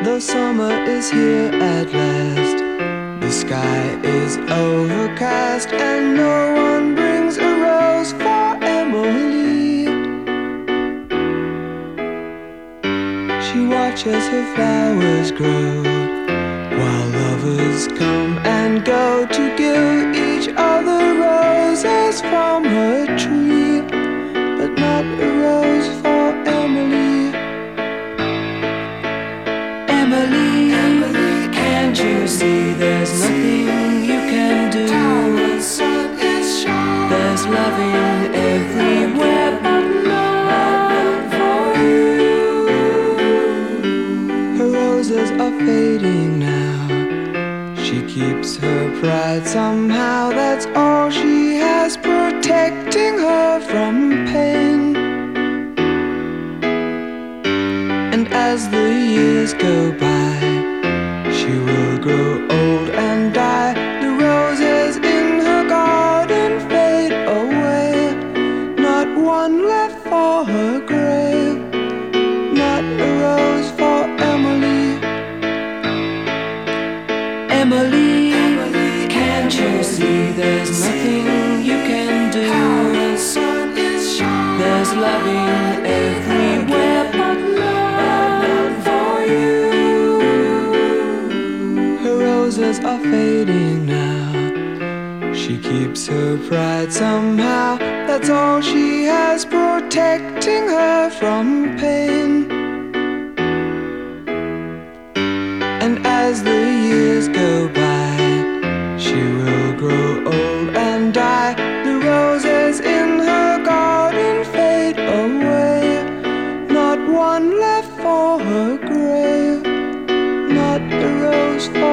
The summer is here at last. The sky is overcast, and no one brings a rose for Emily. She watches her flowers grow, while lovers come and go to give each other roses from her tree, but not a rose for Emily. Emily, can't you see there's nothing you can do? There's loving everywhere but none for you. Her roses are fading now. She keeps her pride somehow. That's all she has, protecting her from pain. And as the years go by, she will grow old and die. The roses in her garden fade away. Not one left for her grave. Not a rose for Emily. Emily, can't you see there's nothing you can do? There's loving everywhere but none for you. Her roses are fading now. She keeps her pride somehow. That's all she has, protecting her from pain. And as the years go by, she will grow old and die. The roses in her garden fade away. Not one left for her grave. Not a rose for